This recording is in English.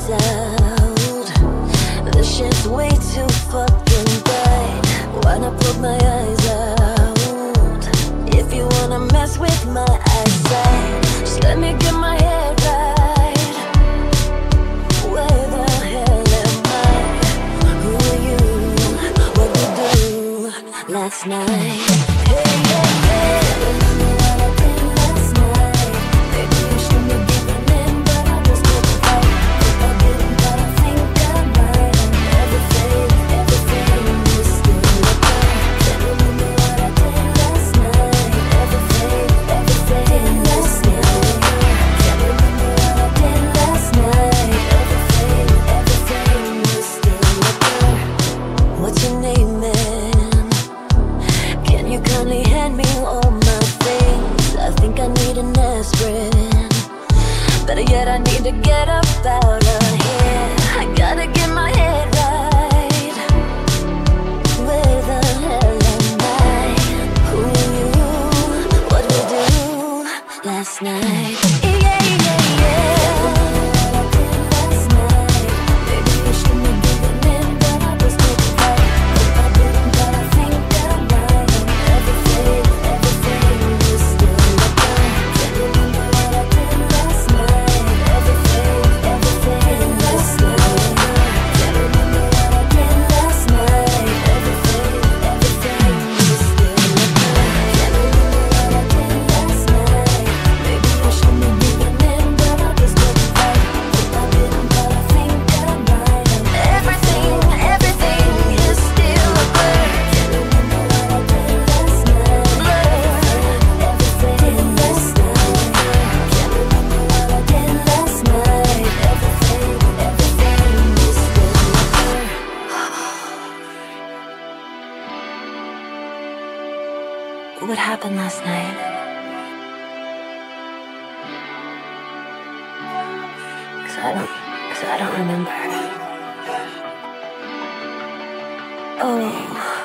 lights out. This shit's way too fucking bright. Why not put my eyes out? If you wanna mess with my eyesight, just let me get my head right. Where the hell am I? Who are you? What we do last night? Hey, hey, hey. Better yet, I need to get up out of here. I gotta get my head right. Where the hell am I? Who are you? What we do last night? Yeah, yeah, yeah. What happened last night? Cause I don't remember. Oh.